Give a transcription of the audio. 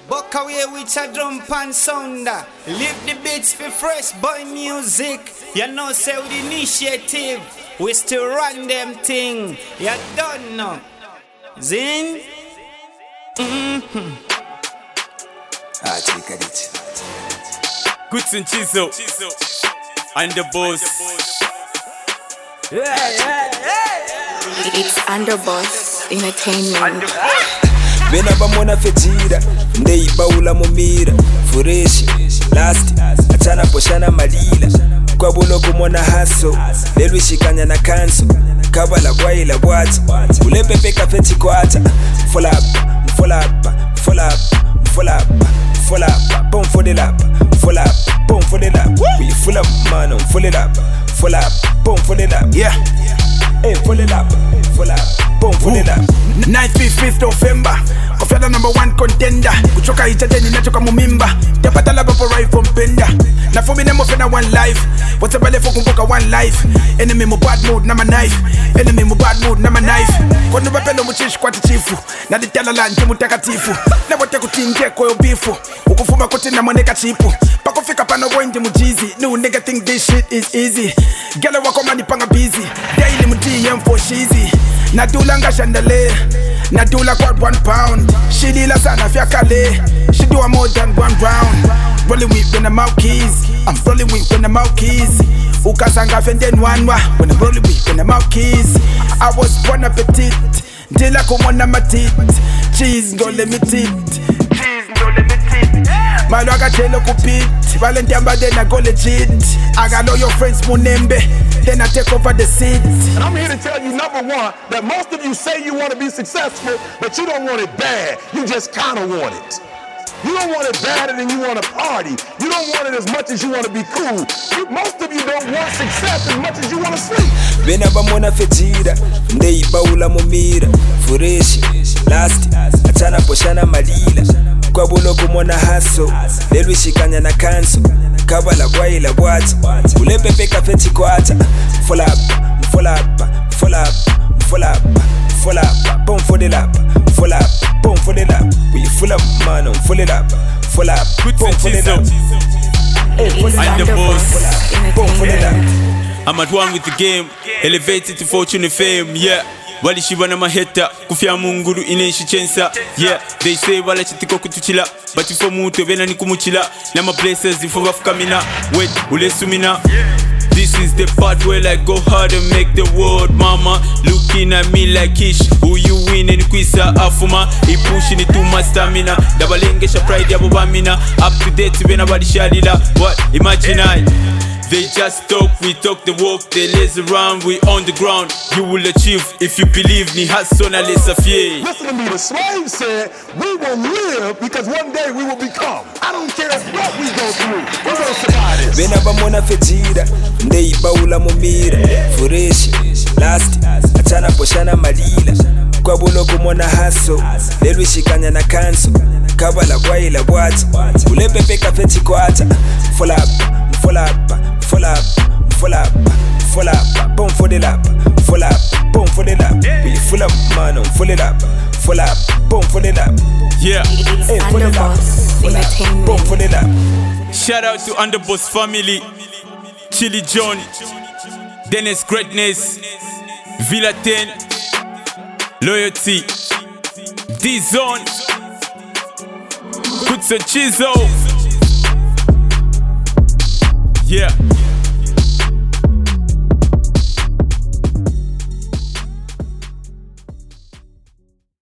Buck away with a drum pan sounder. Lift the beats for fresh boy music. You know, say with initiative, we still run them thing. You don't know. Zin? Take it. Goods and Chisel. And the boss. It's Underboss Entertainment. Bena bamona fetira, ndei baula mumira, fureshi, lasti, achana poshana malila, kwa bulo kumona haso, lelu shikanya na kanso, kabala kwa ila watu, ulepepe kafeti kwa ata, fall up, boom for the lap, fall up, boom for the lap, we full up man, full it up, boom for the lap, yeah, hey, full it up, boom for the lap. 9th November, Kofyada #1 contender. Kuchoka ichajeni nachoka mumimba. Yapata la bapa right from Penda. Na for me nemo fena one life. Whatever left for kumboka one life. Enemy mo bad mood na my knife. Enemy mo bad mood na my knife. Kono bapelo muchishi kwa tichifu. Na ditala la nje mutakatifu. Na wote kutinje kwa yobifu. Ukufuma kote na moneka chipu. Pakofika pano boindi mujizi. No nigga think this shit is easy. Gala wako mani panga busy. Daily mu DM for sheezy. Nadulanga chandelier. Nadula got £1. She dila sana fiakale. She do a more than one round. Rolling with when I'm out keys. I'm rolling with when I'm out keys. Ukasanga fenden wanwa. When I'm rolling with when I'm out keys. I was born appetit. Dila kumona matit. Cheese no limited. Malwaga chelo kupit. Valentiamba then I go legit. I got all your friends munembe. Then I take over the seat. And I'm here to tell you, number one, that most of you say you want to be successful, but you don't want it bad. You just kind of want it. You don't want it badder than you want to party. You don't want it as much as you want to be cool. Most of you don't want success as much as you want to sleep. Bena bamona fetira, ndei baula mumira, fureshi, lasti, achana poshana malila, kwa bulo kumona haso, lelu shikanya na kanso, kabala kwa ila watu, ulepepe kafeti kwa ata, fall up, boom for the lap, boom for the lap, we full up man, full it up, boom for the lap, hey, full it And the up, boss. boom for the lap. I'm at one with the game, elevated to fortune and fame, yeah. Wali shibana maheta, kufia munguru ineshi chensa, yeah. They say wala chitiko kutuchila, but if mutu vena ni kumuchila. Nama places if wafukamina, wait, ule sumina. This is the part where I go hard and make the world mama looking at me like ish. Who you win in kwisa afuma, he pushing it too much stamina. Dabalengesha pride ya bobamina, up to date vena badishalila. What, imagine they just talk, we talk the walk, they lazy around, we on the ground. You will achieve if you believe ni hasona lesafie. Listen to me, the slave said, we will live because one day we will become. I don't care what we go through, we're gonna survive this. Bena bamona fetira, ndei baula mumira, fureshi, lasti, achana poshana malila, kwa bulo kumona haso, lelu shikanya na kanso, kabala kwa ila watu, ulepepe kafeti kwa ata, fall up, boom for the lap, boom for the lap, we full up man, full it up, boom for the lap, Yeah. It's hey, full it up, Underboss Entertainment. boom for the lap. Shout out to Underboss family, Chili John, Dennis Greatness, Villa 10, Loyalty, D-Zone, Kutso Chizo. Yeah.